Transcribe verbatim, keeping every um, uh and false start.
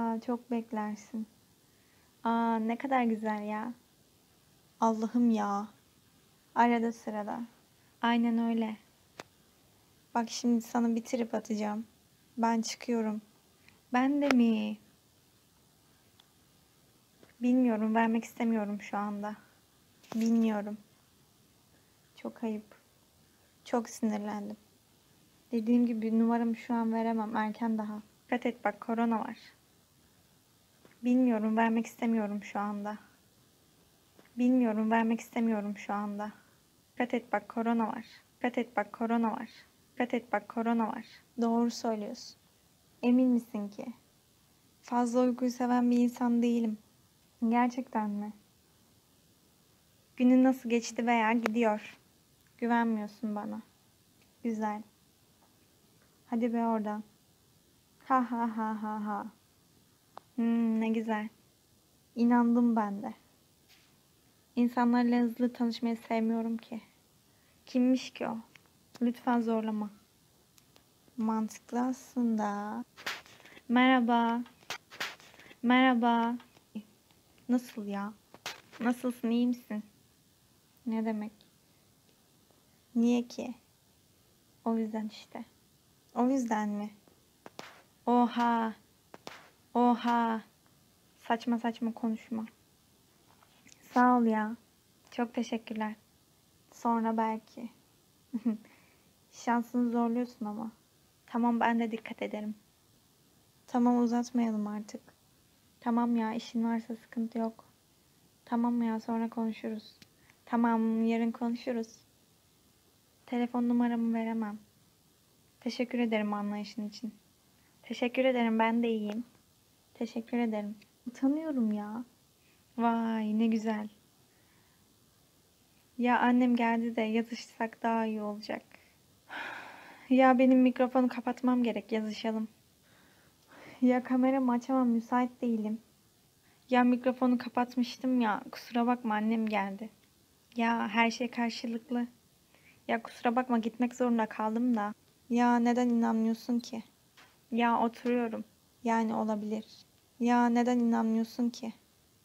Aa, çok beklersin. Aa, ne kadar güzel ya. Allah'ım ya. Arada sırada. Aynen öyle. Bak şimdi sana bir trip atacağım. Ben çıkıyorum. Ben de mi? Bilmiyorum, vermek istemiyorum şu anda. Bilmiyorum. Çok ayıp. Çok sinirlendim. Dediğim gibi numaramı şu an veremem. Erken daha. Dikkat et bak, korona var. Bilmiyorum, vermek istemiyorum şu anda. Bilmiyorum, vermek istemiyorum şu anda. Dikkat et bak, korona var. Dikkat et bak, korona var. Dikkat et bak, korona var. Doğru söylüyorsun. Emin misin ki? Fazla uykuyu seven bir insan değilim. Gerçekten mi? Günün nasıl geçti veya gidiyor? Güvenmiyorsun bana. Güzel. Hadi be oradan. Ha ha ha ha ha. Hmm, ne güzel. İnandım ben de. İnsanlarla hızlı tanışmayı sevmiyorum ki. Kimmiş ki o? Lütfen zorlama. Mantıklı aslında. Merhaba. Merhaba. Nasıl ya? Nasılsın, iyi misin? Ne demek? Niye ki? O yüzden işte. O yüzden mi? Oha. Oha. Saçma saçma konuşma. Sağ ol ya. Çok teşekkürler. Sonra belki. Şansını zorluyorsun ama. Tamam, ben de dikkat ederim. Tamam, uzatmayalım artık. Tamam ya, işin varsa sıkıntı yok. Tamam ya, sonra konuşuruz. Tamam, yarın konuşuruz. Telefon numaramı veremem. Teşekkür ederim anlayışın için. Teşekkür ederim, ben de iyiyim. Teşekkür ederim. Utanıyorum ya. Vay ne güzel. Ya annem geldi de yazışsak daha iyi olacak. Ya benim mikrofonu kapatmam gerek, yazışalım. Ya kameramı açamam, müsait değilim. Ya mikrofonu kapatmıştım ya, kusura bakma, annem geldi. Ya her şey karşılıklı. Ya kusura bakma, gitmek zorunda kaldım da. Ya neden inanmıyorsun ki? Ya oturuyorum. Yani olabilir. Ya neden inanmıyorsun ki?